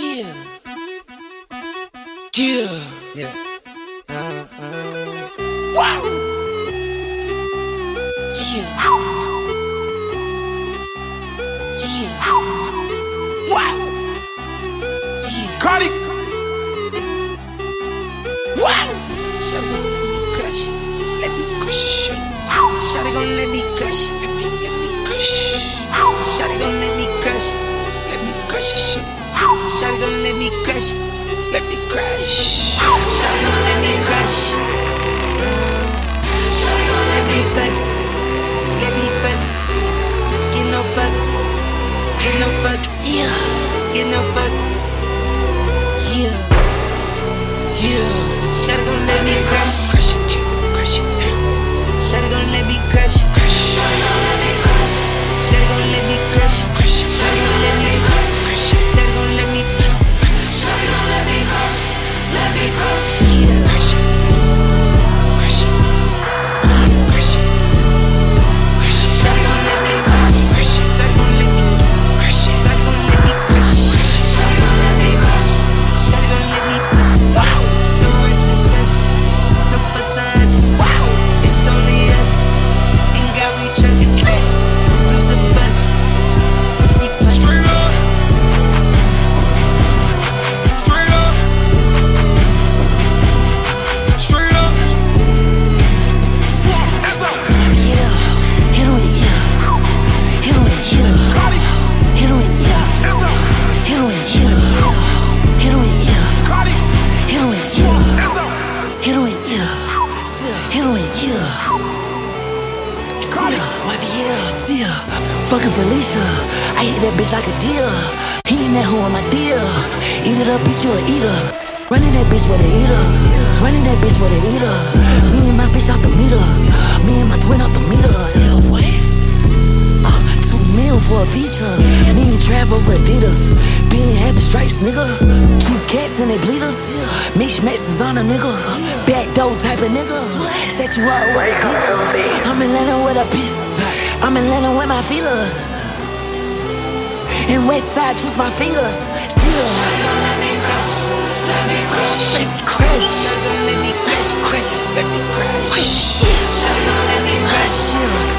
Yeah. Yeah. Yeah. Wow. Yeah. Yeah. Wow. Yeah. Cardi. Wow. Shawty gon' let me crush. Let me crush your shit. Shawty gon' let me crush. Let me crush. Shawty gon' let me crush. Let me crush your shit. Shawty gon' let me crush. Let me crush. Shawty gon' let me crush. Shawty gon' let me bust. Let me bust. Get no fucks. Get no fucks. Yeah. Get no fucks. Yeah. Yeah. Shawty gon' let me crush. Crush it, crush it. Shawty gon' let me crush. Crush. Shawty gon' let me crush. Shawty gon' let me crush. Crush. Shawty gon' let me crush. Crush. Shawty gon' let me. Shawty gon' let me crush. Let me crush. Yeah. Crush it. Crush it. Yeah. Crush it. Crush it. Shawty gon' let me crush. Crush it. Shawty gon' let me. Crush it. Shawty gon' let me crush. Crush it. Shawty gon' let me crush. Shawty gon' let me bust. Wow. No words to test. No fuss for us. Wow. It's only us. In God we trust. Lose a bus. Pussy bust. Straight up. Straight up. Straight up. That's up. Yeah, hit him with yeah. Hit him with yeah. Cardi. Hit him with yeah. That's up. Hit him with yeah. Hit him with yeah. Cardi. Hit him with yeah. That's up. Hit him with yeah. Hit him with yeah. Cardi. Wife yeah. See ya. Fucking Felicia. I hit that bitch like a deer. He ain't that hoe on my deal. Eat it up, bitch, you a eater. Running that bitch with a eater. Running that bitch with a eater. Me and my bitch off the meter. Me and my twin off the meter. Yeah, what? 2 mil for a feature. Me and Trav over Adidas. Being having stripes, nigga. 2 cats and they bleeders. Mix is on a nigga. Back door type of nigga. Set you up with a diva. I'm in Atlanta with a bitch. I'm in Atlanta with my feelers. And west side twist my fingers. Still. Shawty gon' let me crush. Let me crush. Let me crush. Shawty gon' let me crush. Crush. Let me crush. Crush. Shawty gon' let me crush. Crush.